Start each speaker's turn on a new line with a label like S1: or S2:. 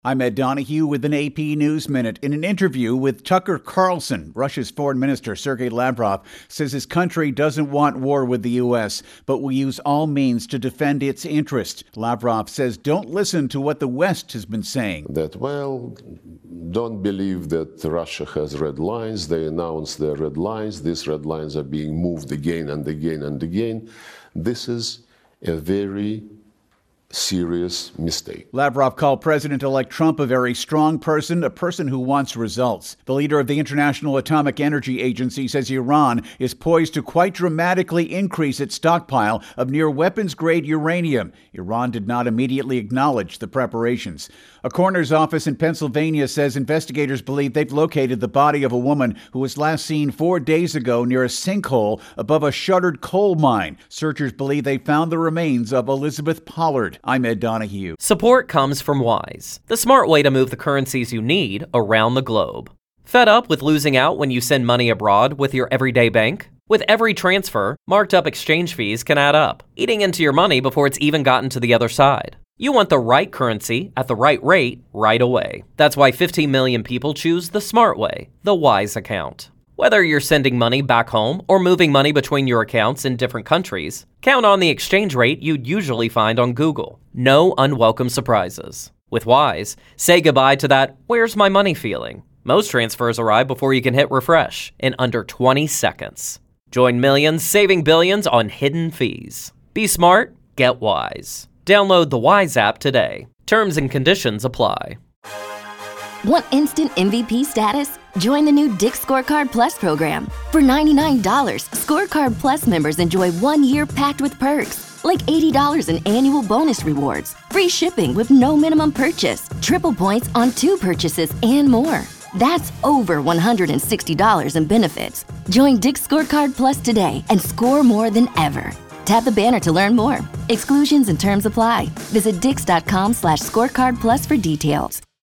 S1: I'm Ed Donahue with an AP News Minute. In an interview with Tucker Carlson, Russia's Foreign Minister Sergei Lavrov says his country doesn't want war with the U.S., but will use all means to defend its interest. Lavrov says don't listen to what the West has been saying.
S2: Don't believe that Russia has red lines. They announce their red lines. These red lines are being moved again and again and again. This is a very serious mistake.
S1: Lavrov called President-elect Trump a very strong person, a person who wants results. The leader of the International Atomic Energy Agency says Iran is poised to quite dramatically increase its stockpile of near weapons-grade uranium. Iran did not immediately acknowledge the preparations. A coroner's office in Pennsylvania says investigators believe they've located the body of a woman who was last seen 4 days ago near a sinkhole above a shuttered coal mine. Searchers believe they found the remains of Elizabeth Pollard. I'm Ed Donahue.
S3: Support comes from Wise, the smart way to move the currencies you need around the globe. Fed up with losing out when you send money abroad with your everyday bank? With every transfer, marked up exchange fees can add up, eating into your money before it's even gotten to the other side. You want the right currency at the right rate right away. That's why 15 million people choose the smart way, the Wise account. Whether you're sending money back home or moving money between your accounts in different countries, count on the exchange rate you'd usually find on Google. No unwelcome surprises. With Wise, say goodbye to that "where's my money" feeling. Most transfers arrive before you can hit refresh in under 20 seconds. Join millions saving billions on hidden fees. Be smart, get Wise. Download the Wise app today. Terms and conditions apply.
S4: Want instant MVP status? Join the new Dick's Scorecard Plus program. For $99, Scorecard Plus members enjoy 1 year packed with perks, like $80 in annual bonus rewards, free shipping with no minimum purchase, triple points on 2 purchases, and more. That's over $160 in benefits. Join Dick's Scorecard Plus today and score more than ever. Tap the banner to learn more. Exclusions and terms apply. Visit dix.com/scorecardplus for details.